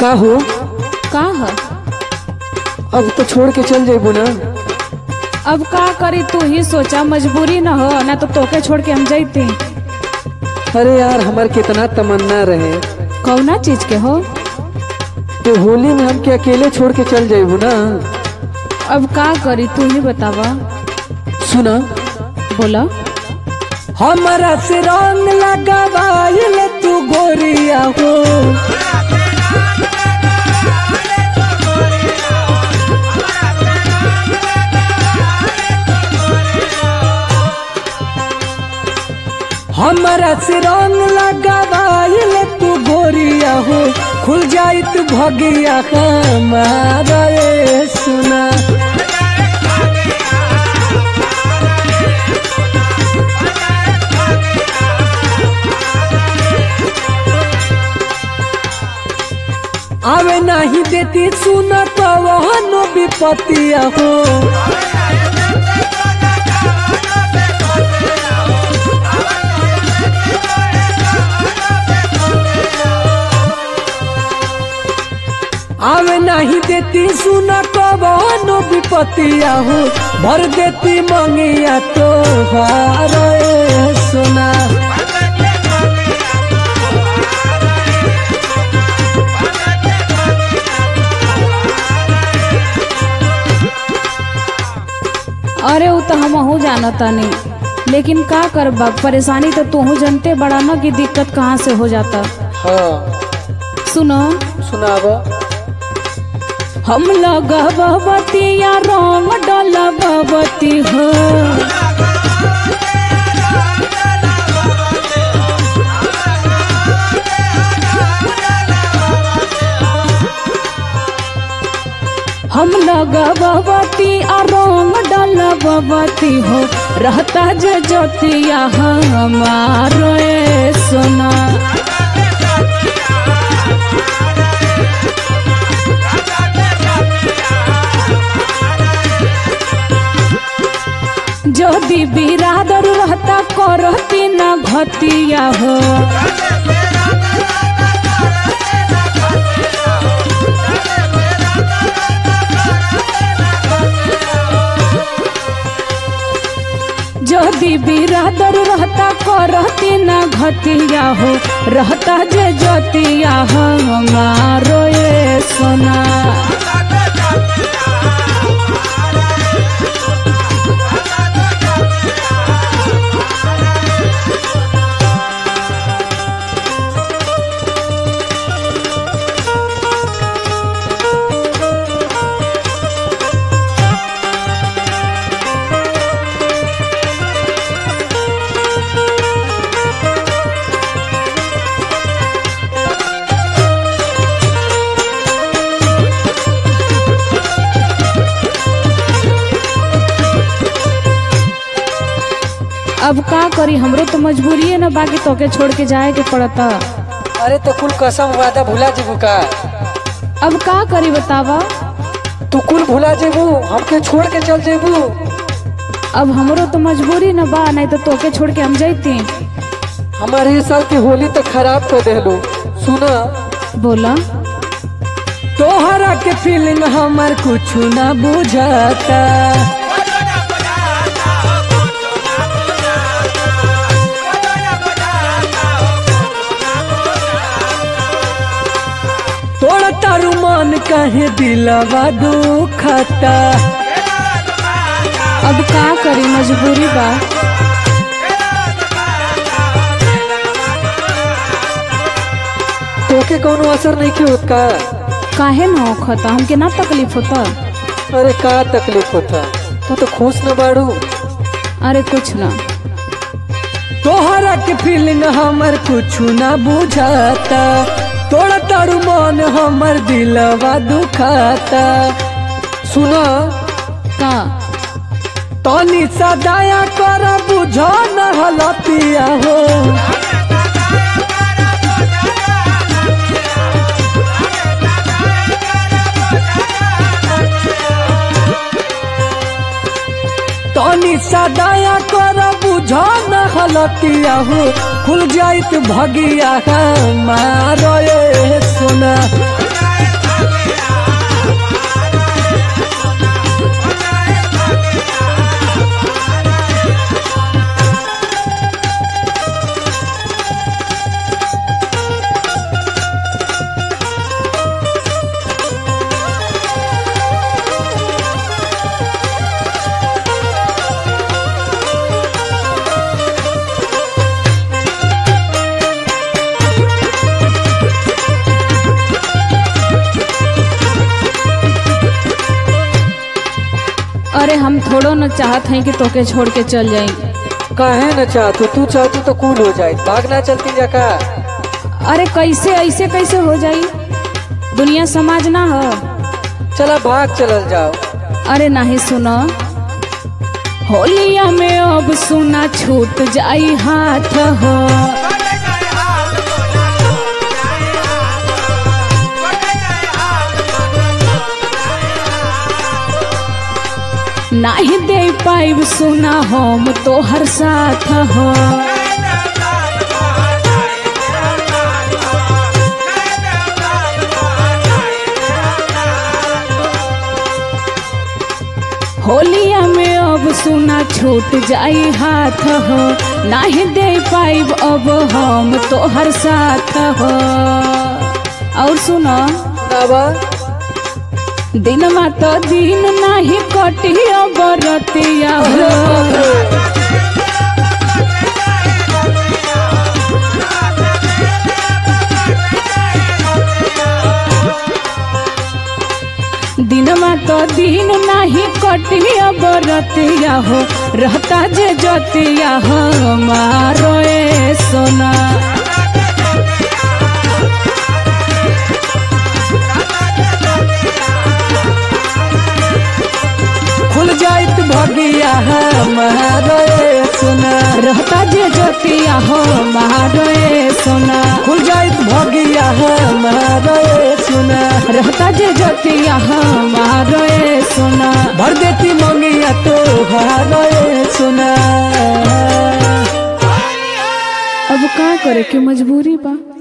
का हो? का है? अब तो छोड़ के चल जाइबू ना। अब का करी तू ही सोचा, मजबूरी न हो ना तो तोके छोड़ के हम जैती। अरे यार हमार कितना तमन्ना रहे। कौना चीज के हो? तो होली में हमके अकेले छोड़ के चल जाइबू ना। अब का करी तू ही बतावा। सुना बोला। हमारा से रंग लगावाइल तू गोरिया हो। हमारा से रंग लगावाइल तू गोरिया हो। खुल जाइत भगिया हमारा ये सुना। आवे नहीं देती सुना कवनो विपतिया हो। आवे नहीं देती सुना कवनो विपतिया हो। भर देती मंगिया तो हारे सुना। अरे वो तो हम जानता नहीं, लेकिन का करबा, परेशानी तो तू जानते बड़ा ना कि दिक्कत कहाँ से हो जाता। हाँ सुनो सुनाब। हम लगवती या रंग डलवती हो। हम लगवती आ रंग डलवती हो। रहता जे ज्योतिया हमारो सोना। जोदी बिरादर रहता करती न घतिया हो। जोदी बिरादर रहता करती न घतिया हो। रहता जे ज्योतिया हमारो ये सोना। अब का करी, हमरो तो मजबूरी है ना, बाकी तोके छोड़ के जाए के पड़ता। अरे तो कुल कसम वादा भुला जेबू का? अब का करी बतावा। तू कुल भुला जेबू, हमके छोड़ के चल जेबू। अब हमरो तो मजबूरी न बा, नहीं तो तोके छोड़ के हम जैती। हमारे साल की होली तो खराब कर देलो। सुना बोला। तोहरा के फीलिंग हमार कुछ ना बुझाता। तोड़ा तारू मन कहे दिलवा दुखता। अब का करी, मजबूरी बा। तोके कोनो असर नहीं क्यों होता? काहे न होता, हमके ना तकलीफ होता। अरे का तकलीफ होता? तू तो खुश न बाड़ू। अरे कुछ ना। तोहरा के फीलिंग हमर कुछ ना बुझाता। तोड़ा तारू मन हमर दिलवा दुखाता। सुना का तनी सा दया कर, बुझो न हलतिया हो। तनी सा दया कर, बुझो न हलतिया हो। खुल जाइत भगिया हमारो ये सोना। अरे हम थोड़ो न चाहत हैं कि तोके छोड़ के चल जाई। काहे न चाहतू, तू चाहतू तो कूल हो जाए, भागना चलती जा का। अरे कैसे ऐसे कैसे हो जाई, दुनिया समाज ना हो। चला भाग चलल जाओ। अरे नहीं सुनो, होलिया में अब सुना छूट जाई हाथ हो। नहीं दे पाइब सुना हम तो हर साथ हो। होलिया में अब सुना छूट जाई हाथ हो, नहीं दे पाइब अब हम तो हर साथ हो। और सुनो दिनमा तो दिन नहीं कटिया बरतिया हो। दिनमा तो दिन नहीं कटिया बरतिया हो, रहता जे जतिया हो मारो ए सोना। खुल जाइत भगिया हमारो ए सोना, रहता जे जतिया हो मारो ए सोना। खुल जाइत भगिया हमारो ए सोना, रहता जे जतिया हो मारो ए सोना। भर देती मंगिया तो हारो ए सोना। अब का करे के मजबूरी बा।